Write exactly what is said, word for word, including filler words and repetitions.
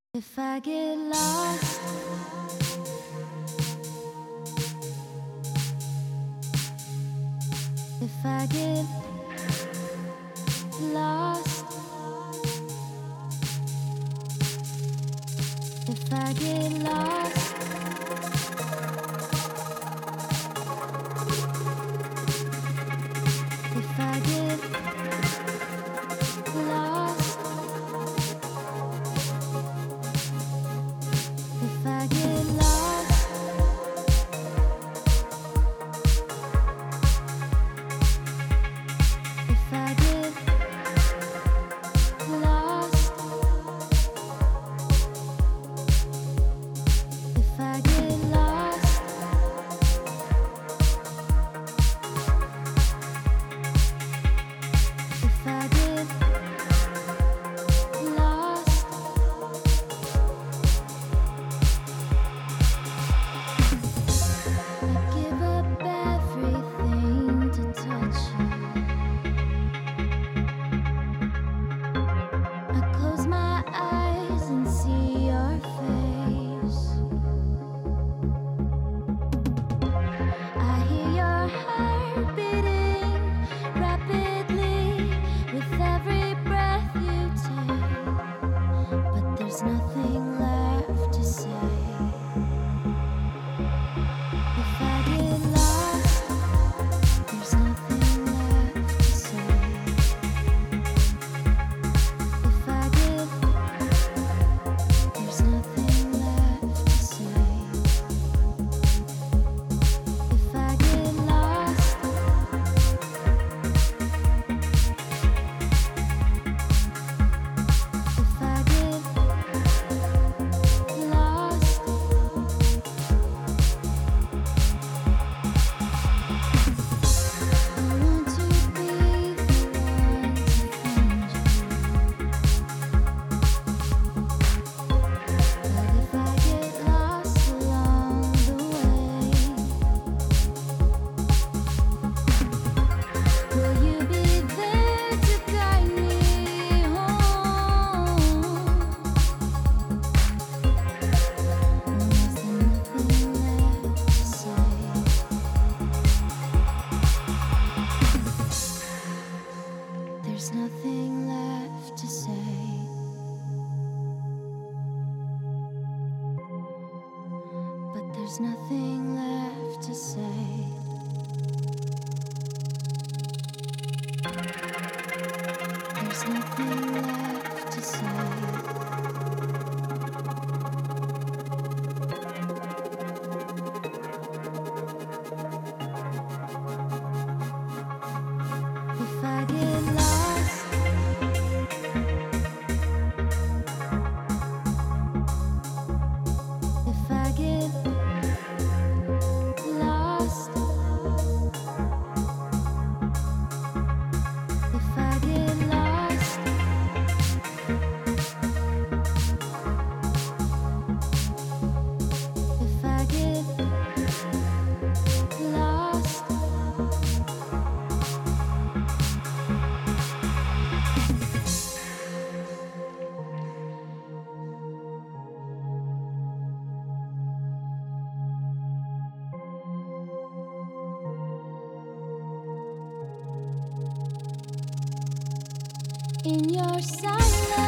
If I get lost, if I get lost, if I get lost, if I get lost, if I get lost, if I get lost, if I get lost, if I get lost, I give up everything to touch you. I close my eyes and see your face. I hear your heart beating rapidly with every breath you take, but there's nothing left to say. If I get lost, there's nothing left to say. If I get, there's nothing left to say. If I get lost, if I get lost, I want to be the one to find you. But if I get lost along the way, will you be there to guide me home? Or is there nothing left to say? There's nothing left to say. But there's nothing left to say. There's nothing left to say. If I get lost, if I get lost, if I get lost, if I get lost, in your silence.